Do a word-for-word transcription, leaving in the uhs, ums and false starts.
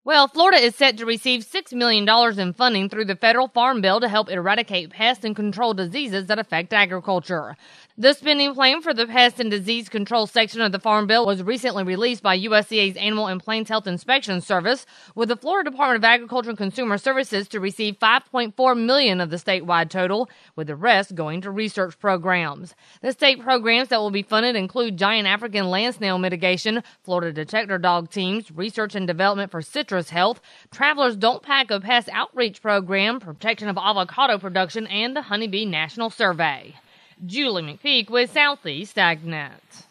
Well, Florida is set to receive six million dollars in funding through the federal farm bill to help eradicate pests and control diseases that affect agriculture. The spending plan for the pest and disease control section of the farm bill was recently released by U S D A's Animal and Plains Health Inspection Service, with the Florida Department of Agriculture and Consumer Services to receive five point four million dollars of the statewide total, with the rest going to research programs. The state programs that will be funded include giant African land snail mitigation, Florida detector dog teams, research and development for citrus health, Travelers Don't Pack a Pest Outreach Program, protection of avocado production, and the Honeybee National Survey. Julie McPeak with Southeast AgNet.